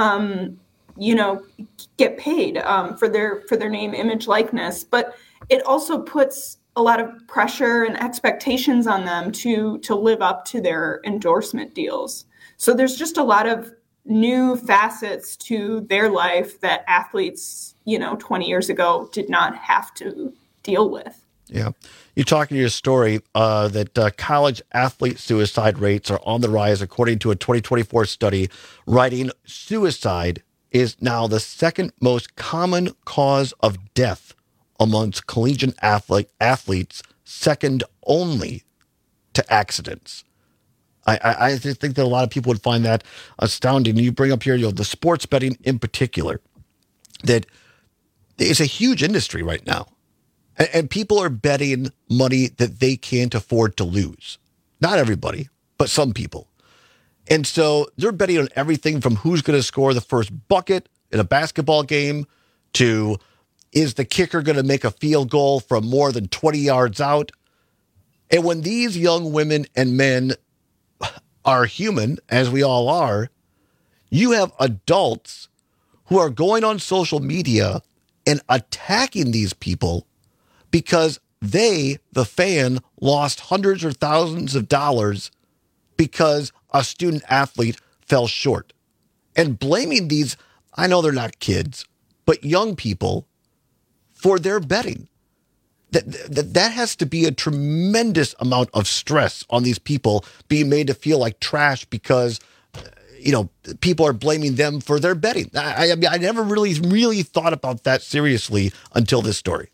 get paid for their name, image, likeness. But it also puts a lot of pressure and expectations on them to live up to their endorsement deals. So there's just a lot of new facets to their life that athletes, 20 years ago did not have to deal with. Yeah. You talk in your story that college athlete suicide rates are on the rise, according to a 2024 study, writing suicide is now the second most common cause of death amongst collegiate athletes, second only to accidents. I think that a lot of people would find that astounding. You bring up here, the sports betting in particular, that it's a huge industry right now. And people are betting money that they can't afford to lose. Not everybody, but some people. And so they're betting on everything from who's going to score the first bucket in a basketball game to is the kicker going to make a field goal from more than 20 yards out. And when these young women and men are human, as we all are, you have adults who are going on social media and attacking these people because they, the fan, lost hundreds or thousands of dollars because a student athlete fell short. And blaming these, I know they're not kids, but young people for their betting. That has to be a tremendous amount of stress on these people being made to feel like trash because, people are blaming them for their betting. I never really thought about that seriously until this story.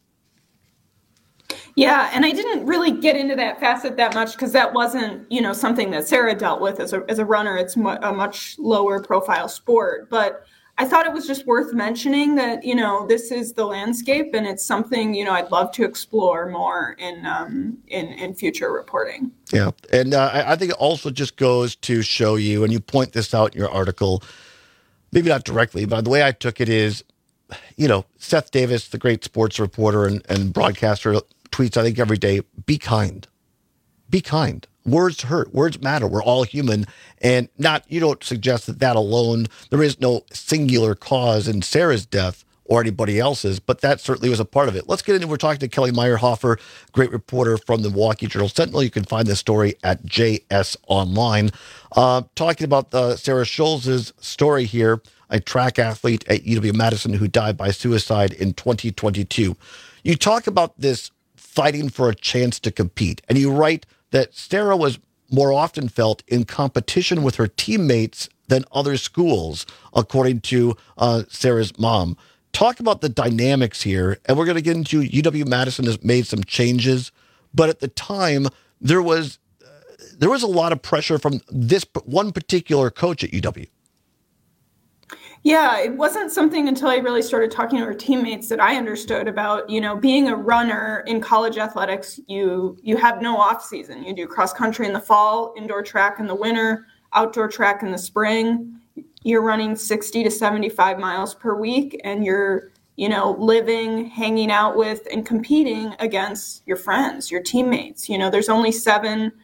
Yeah, and I didn't really get into that facet that much because that wasn't, something that Sarah dealt with as a runner. It's a much lower profile sport. But I thought it was just worth mentioning that, this is the landscape and it's something, I'd love to explore more in future reporting. Yeah, and I think it also just goes to show you, and you point this out in your article, maybe not directly, but the way I took it is, Seth Davis, the great sports reporter and broadcaster, tweets, I think, every day, be kind. Be kind. Words hurt. Words matter. We're all human. And you don't suggest that alone, there is no singular cause in Sarah's death or anybody else's, but that certainly was a part of it. Let's get into, we're talking to Kelly Meyerhofer, great reporter from the Milwaukee Journal-Sentinel. You can find this story at JS Online. Talking about Sarah Schulz's story here, a track athlete at UW-Madison who died by suicide in 2022. You talk about this fighting for a chance to compete. And you write that Sarah was more often felt in competition with her teammates than other schools, according to Sarah's mom. Talk about the dynamics here. And we're going to get into UW-Madison has made some changes. But at the time, there was there was a lot of pressure from this one particular coach at UW. Yeah, it wasn't something until I really started talking to her teammates that I understood about, being a runner in college athletics. You have no off season. You do cross country in the fall, indoor track in the winter, outdoor track in the spring. You're running 60 to 75 miles per week, and you're, living, hanging out with, and competing against your friends, your teammates. There's only seven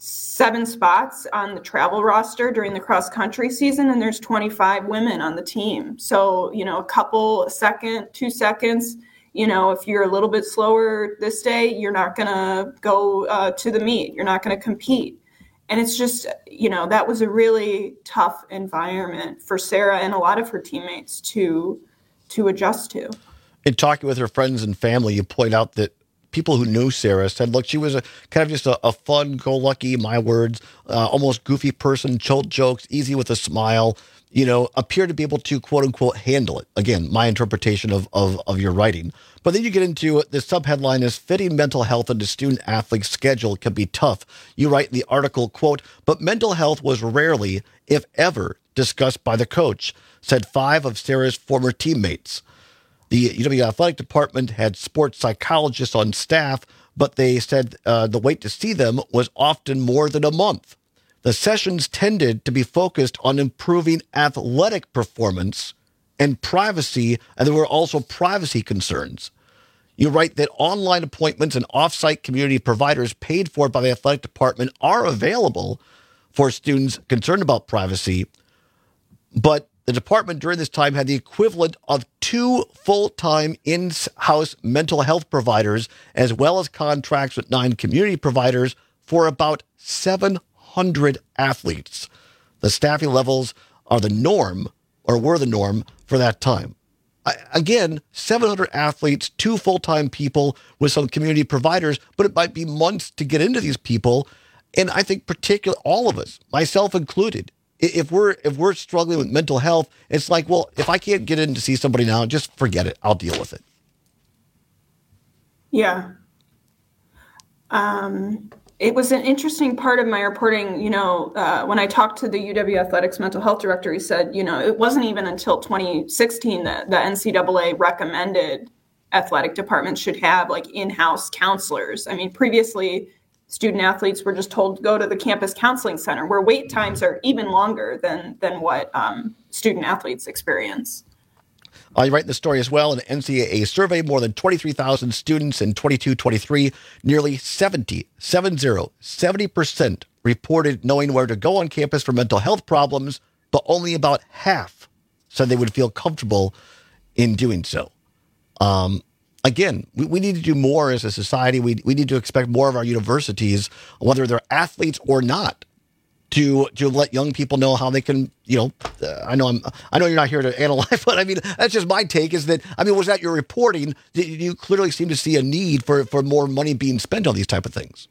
spots on the travel roster during the cross country season, and there's 25 women on the team. So, a second, 2 seconds, if you're a little bit slower this day, you're not going to go to the meet. You're not going to compete. And it's just, that was a really tough environment for Sarah and a lot of her teammates to adjust to. In talking with her friends and family, you point out that people who knew Sarah said, look, she was just a fun-go-lucky, my words, almost goofy person, told jokes, easy with a smile, appeared to be able to, quote-unquote, handle it. Again, my interpretation of your writing. But then you get into the subheadline is fitting mental health into student-athlete's schedule can be tough. You write in the article, quote, but mental health was rarely, if ever, discussed by the coach, said 5 of Sarah's former teammates. The UW Athletic Department had sports psychologists on staff, but they said the wait to see them was often more than a month. The sessions tended to be focused on improving athletic performance and privacy, and there were also privacy concerns. You write that online appointments and off-site community providers paid for by the athletic department are available for students concerned about privacy, but the department during this time had the equivalent of 2 full-time in-house mental health providers, as well as contracts with 9 community providers for about 700 athletes. The staffing levels are the norm, or were the norm, for that time. Again, 700 athletes, 2 full-time people with some community providers, but it might be months to get into these people. And I think particularly all of us, myself included, if we're struggling with mental health, it's like, well, if I can't get in to see somebody now, just forget it. I'll deal with it. Yeah. It was an interesting part of my reporting, when I talked to the UW Athletics mental health director, he said, it wasn't even until 2016 that the NCAA recommended athletic departments should have in-house counselors. I mean, previously, student athletes were just told to go to the campus counseling center, where wait times are even longer than what student athletes experience. You write in the story as well, an NCAA survey, more than 23,000 students in 22-23, nearly 70% reported knowing where to go on campus for mental health problems, but only about half said they would feel comfortable in doing so. Again, we need to do more as a society. We need to expect more of our universities, whether they're athletes or not, to let young people know how they can, I know you're not here to analyze, but I mean, that's just my take is that, was that your reporting? You clearly seem to see a need for more money being spent on these type of things.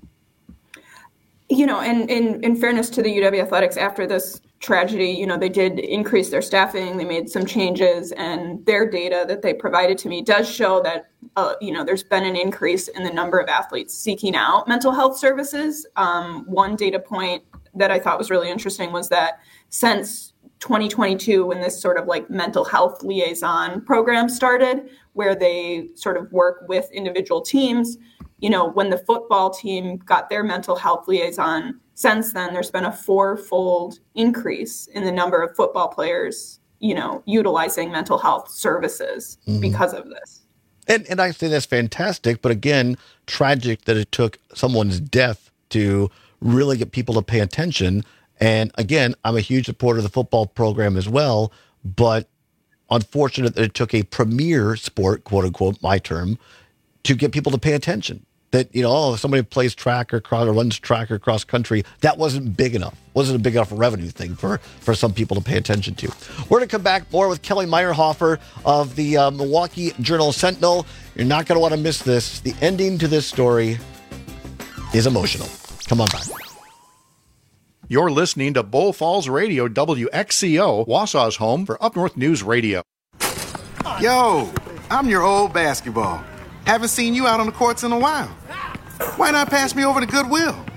And in fairness to the UW Athletics, after this tragedy, they did increase their staffing. They made some changes, and their data that they provided to me does show that, there's been an increase in the number of athletes seeking out mental health services. One data point that I thought was really interesting was that since 2022, when this sort of mental health liaison program started, where they sort of work with individual teams, when the football team got their mental health liaison, since then, there's been a 4-fold increase in the number of football players, utilizing mental health services because of this. And I say that's fantastic, but again, tragic that it took someone's death to really get people to pay attention. And again, I'm a huge supporter of the football program as well, but unfortunate that it took a premier sport, quote unquote, my term, to get people to pay attention. That, if somebody plays track or runs track or cross country, that wasn't big enough. Wasn't a big enough revenue thing for some people to pay attention to. We're going to come back more with Kelly Meyerhofer of the Milwaukee Journal-Sentinel. You're not going to want to miss this. The ending to this story is emotional. Come on back. You're listening to Bull Falls Radio, WXCO, Wausau's home for Up North News Radio. Yo, I'm your old basketball. Haven't seen you out on the courts in a while. Why not pass me over to Goodwill?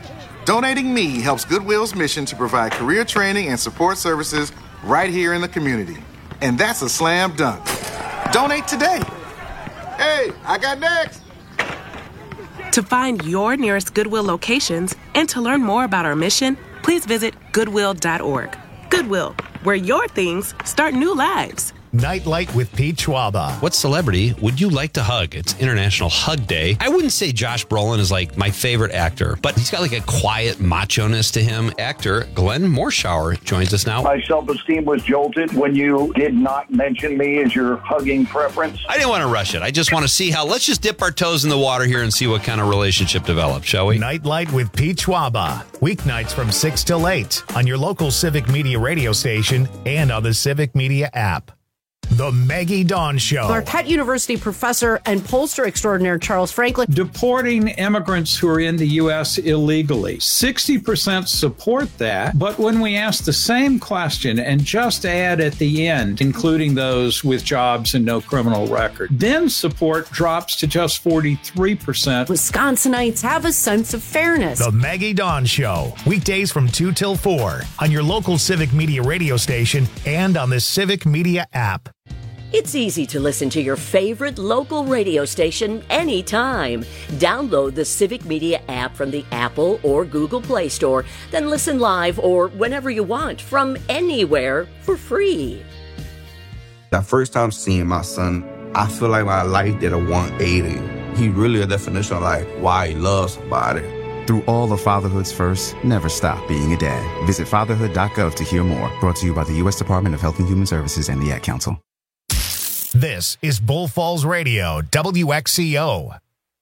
Donating me helps Goodwill's mission to provide career training and support services right here in the community. And that's a slam dunk. Donate today. Hey, I got next. To find your nearest Goodwill locations and to learn more about our mission, please visit goodwill.org. Goodwill, where your things start new lives. Nightlight with Pete Schwaba. What celebrity would you like to hug? It's International Hug Day. I wouldn't say Josh Brolin is like my favorite actor, but he's got like a quiet macho-ness to him. Actor Glenn Morshower joins us now. My self-esteem was jolted when you did not mention me as your hugging preference. I didn't want to rush it. I just want to see how, let's just dip our toes in the water here and see what kind of relationship develops, shall we? Nightlight with Pete Schwaba. Weeknights from 6 till 8 on your local Civic Media radio station and on the Civic Media app. The Maggie Dawn Show. Marquette University professor and pollster extraordinaire Charles Franklin. Deporting immigrants who are in the U.S. illegally. 60% support that, but when we ask the same question and just add at the end, including those with jobs and no criminal record, then support drops to just 43%. Wisconsinites have a sense of fairness. The Maggie Dawn Show. Weekdays from 2 till 4 on your local Civic Media radio station and on the Civic Media app. It's easy to listen to your favorite local radio station anytime. Download the Civic Media app from the Apple or Google Play Store, then listen live or whenever you want from anywhere for free. That first time seeing my son, I feel like my life did a 180. He really a definition of like why he loves somebody. Through all of fatherhood's first, never stop being a dad. Visit fatherhood.gov to hear more. Brought to you by the U.S. Department of Health and Human Services and the Ad Council. This is Bull Falls Radio, WXCO.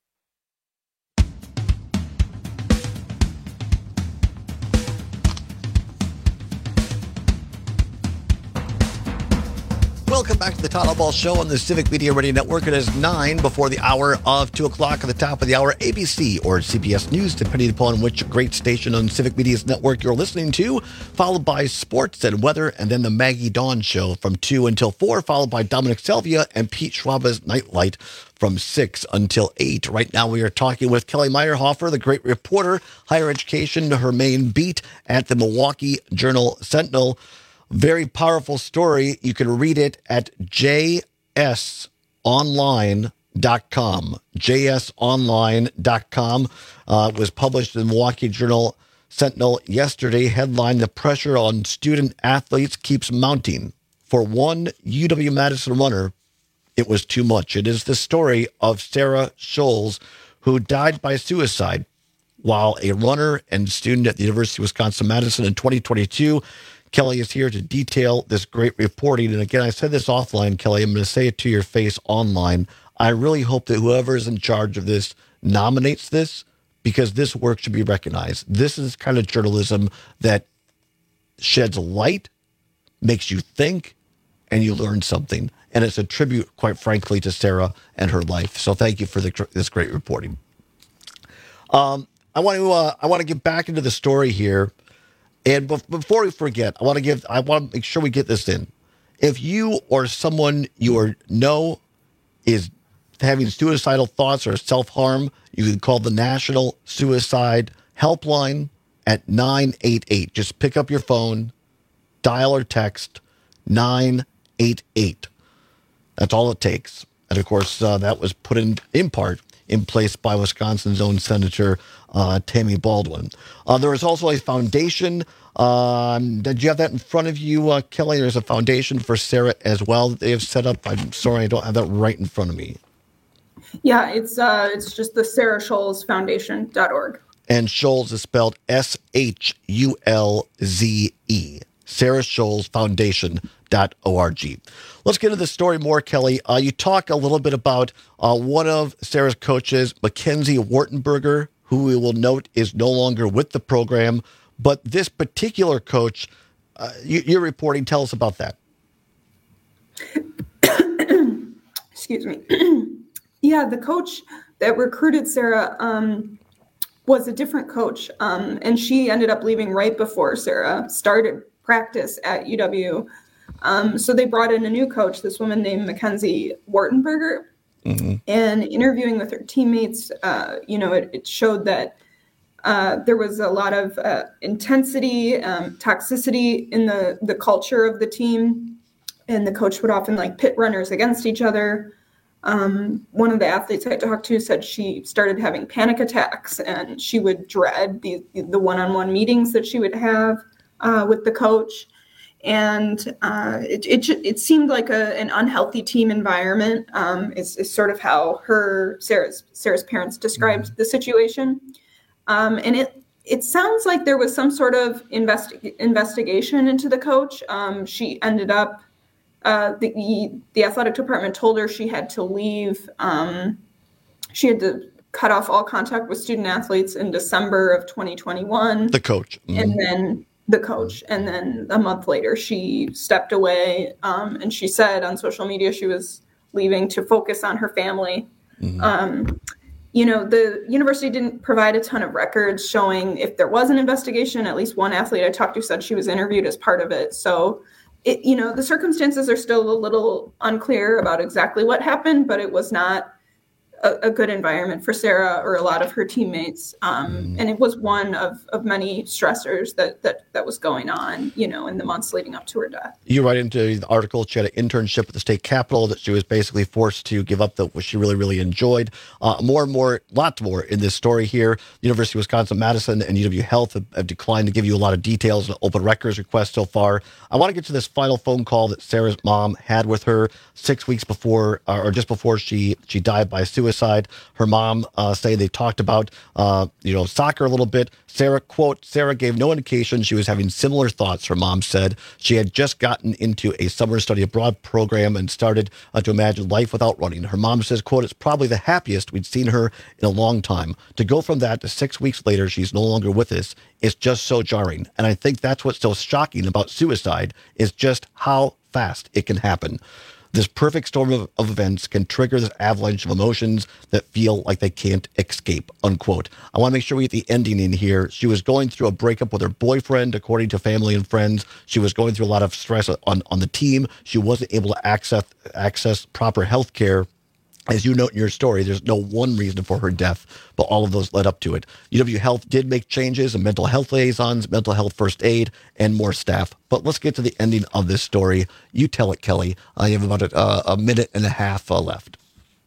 Welcome back to the Todd Ball Show on the Civic Media Radio Network. It is 9 before the hour of 2 o'clock. At the top of the hour, ABC or CBS News, depending upon which great station on Civic Media's network you're listening to, followed by sports and weather, and then the Maggie Dawn Show from 2 until 4, followed by Dominic Selvia and Pete Schwaba's Nightlight from 6 until 8. Right now we are talking with Kelly Meyerhofer, the great reporter, higher education, her main beat at the Milwaukee Journal-Sentinel. Very powerful story. You can read it at jsonline.com. jsonline.com. It was published in the Milwaukee Journal-Sentinel yesterday. Headline, the pressure on student athletes keeps mounting. For one UW-Madison runner, it was too much. It is the story of Sarah Scholes, who died by suicide while a runner and student at the University of Wisconsin-Madison in 2022. Kelly is here to detail this great reporting. And again, I said this offline, Kelly. I'm going to say it to your face online. I really hope that whoever is in charge of this nominates this, because this work should be recognized. This is kind of journalism that sheds light, makes you think, and you learn something. And it's a tribute, quite frankly, to Sarah and her life. So thank you for this great reporting. I want to get back into the story here. And before we forget, I want to make sure we get this in. If you or someone you know is having suicidal thoughts or self-harm, you can call the National Suicide Helpline at 988. Just pick up your phone, dial or text 988. That's all it takes. And of course, that was put in part in place by Wisconsin's own Senator Tammy Baldwin. There is also a foundation. Did you have that in front of you, Kelly? There's a foundation for Sarah as well that they have set up. I'm sorry, I don't have that right in front of me. Yeah, it's just the Sarah Scholes Foundation.org. And Scholes is spelled SHULZE. Sarah Scholes Foundation.org. Let's get into the story more, Kelly. You talk a little bit about one of Sarah's coaches, Mackenzie Wartenberger, who we will note is no longer with the program. But this particular coach, you're reporting, tell us about that. Excuse me. Yeah, the coach that recruited Sarah was a different coach, and she ended up leaving right before Sarah started practice at UW. So they brought in a new coach, this woman named Mackenzie Wartenberger. Mm-hmm. And interviewing with her teammates, it showed that There was a lot of intensity, toxicity in the culture of the team, and the coach would often pit runners against each other. One of the athletes I talked to said she started having panic attacks, and she would dread the one-on-one meetings that she would have with the coach. And it seemed like an unhealthy team environment. Is sort of how Sarah's parents described the situation. And it sounds like there was some sort of investigation into the coach. She ended up, the athletic department told her she had to leave. She had to cut off all contact with student athletes in December of 2021. The coach. And then the coach. And then a month later, she stepped away. And she said on social media she was leaving to focus on her family. The university didn't provide a ton of records showing if there was an investigation. At least one athlete I talked to said she was interviewed as part of it. So, the circumstances are still a little unclear about exactly what happened, but it was not a good environment for Sarah or a lot of her teammates. And it was one of many stressors that was going on, in the months leading up to her death. You write into the article, she had an internship at the state capitol that she was basically forced to give up what she really, really enjoyed. Lots more in this story here. University of Wisconsin-Madison and UW Health have declined to give you a lot of details and open records requests so far. I want to get to this final phone call that Sarah's mom had with her 6 weeks before, or just before she died by suicide. Her mom saying they talked about soccer a little bit. Sarah, quote, Sarah gave no indication she was having similar thoughts, her mom said. She had just gotten into a summer study abroad program and started to imagine life without running. Her mom says, quote, it's probably the happiest we'd seen her in a long time. To go from that to 6 weeks later, she's no longer with us, is just so jarring. And I think that's what's so shocking about suicide is just how fast it can happen. This perfect storm of events can trigger this avalanche of emotions that feel like they can't escape, unquote. I want to make sure we get the ending in here. She was going through a breakup with her boyfriend, according to family and friends. She was going through a lot of stress on the team. She wasn't able to access proper health care. As you note in your story, there's no one reason for her death, but all of those led up to it. UW Health did make changes in mental health liaisons, mental health first aid, and more staff. But let's get to the ending of this story. You tell it, Kelly. You have about a minute and a half left.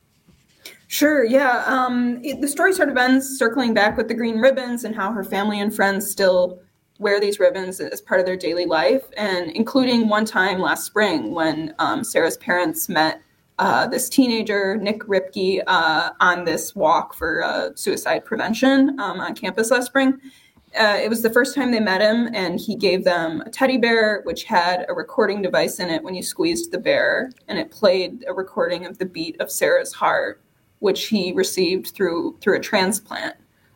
Sure, yeah. The story sort of ends circling back with the green ribbons and how her family and friends still wear these ribbons as part of their daily life, and including one time last spring when Sarah's parents met this teenager, Nick Ripke, on this walk for suicide prevention on campus last spring. It was the first time they met him, and he gave them a teddy bear, which had a recording device in it when you squeezed the bear, and it played a recording of the beat of Sarah's heart, which he received through a transplant.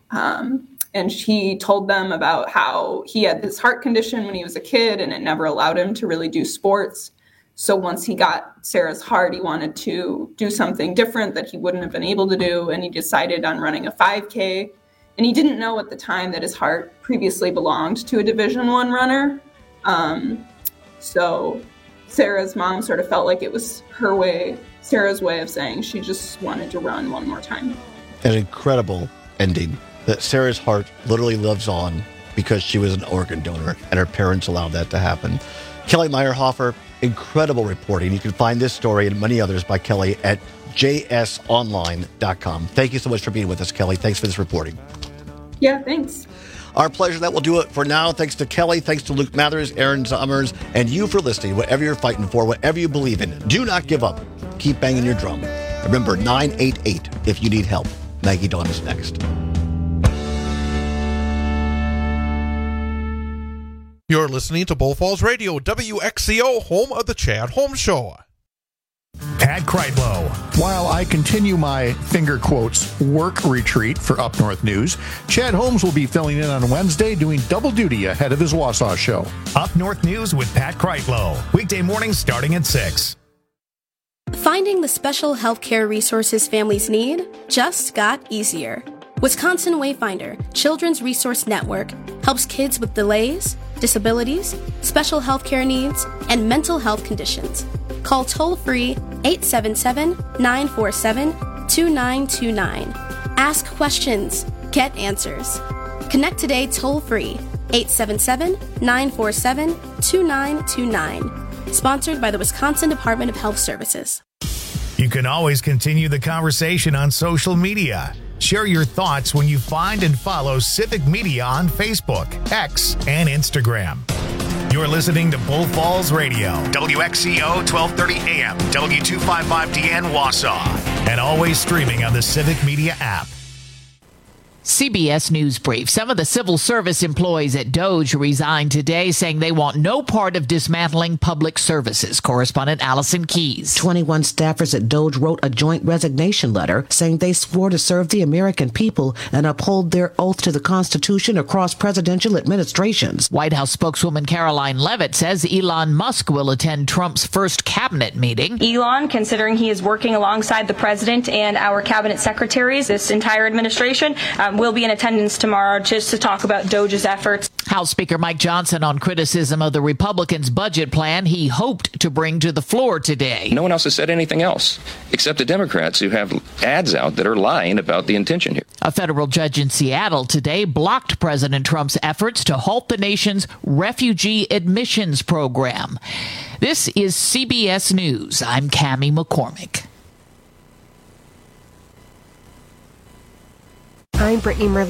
And he told them about how he had this heart condition when he was a kid, and it never allowed him to really do sports. So once he got Sarah's heart, he wanted to do something different that he wouldn't have been able to do. And he decided on running a 5K. And he didn't know at the time that his heart previously belonged to a Division I runner. So Sarah's mom sort of felt like it was Sarah's way of saying she just wanted to run one more time. An incredible ending that Sarah's heart literally lives on because she was an organ donor and her parents allowed that to happen. Kelly Meyerhofer, incredible reporting. You can find this story and many others by Kelly at jsonline.com. Thank you so much for being with us, Kelly. Thanks for this reporting. Yeah, thanks. Our pleasure. That will do it for now. Thanks to Kelly. Thanks to Luke Mathers, Aaron Summers, and you for listening. Whatever you're fighting for, whatever you believe in, do not give up. Keep banging your drum. Remember, 988 if you need help. Maggie Dawn is next. You're listening to Bull Falls Radio, WXCO, home of the Chad Holmes Show. Pat Kreitlow. While I continue my finger quotes work retreat for Up North News, Chad Holmes will be filling in on Wednesday doing double duty ahead of his Wausau show. Up North News with Pat Kreitlow. Weekday mornings starting at 6. Finding the special healthcare resources families need just got easier. Wisconsin Wayfinder Children's Resource Network helps kids with delays, disabilities, special healthcare needs, and mental health conditions. Call toll-free 877-947-2929. Ask questions. Get answers. Connect today toll-free, 877-947-2929. Sponsored by the Wisconsin Department of Health Services. You can always continue the conversation on social media. Share your thoughts when you find and follow Civic Media on Facebook, X, and Instagram. You're listening to Bull Falls Radio, WXCO 1230 AM, W255DN Wausau, and always streaming on the Civic Media app. CBS News Brief. Some of the civil service employees at DOGE resigned today, saying they want no part of dismantling public services. Correspondent Allison Keys. 21 staffers at DOGE wrote a joint resignation letter saying they swore to serve the American people and uphold their oath to the Constitution across presidential administrations. White House spokeswoman Caroline Leavitt says Elon Musk will attend Trump's first cabinet meeting. Elon, considering he is working alongside the president and our cabinet secretaries, this entire administration, will be in attendance tomorrow just to talk about DOGE's efforts. House Speaker Mike Johnson on criticism of the Republicans' budget plan he hoped to bring to the floor today. No one else has said anything else except the Democrats who have ads out that are lying about the intention here. A federal judge in Seattle today blocked President Trump's efforts to halt the nation's refugee admissions program. This is CBS News. I'm Cammie McCormick. I'm Brittany Merlin.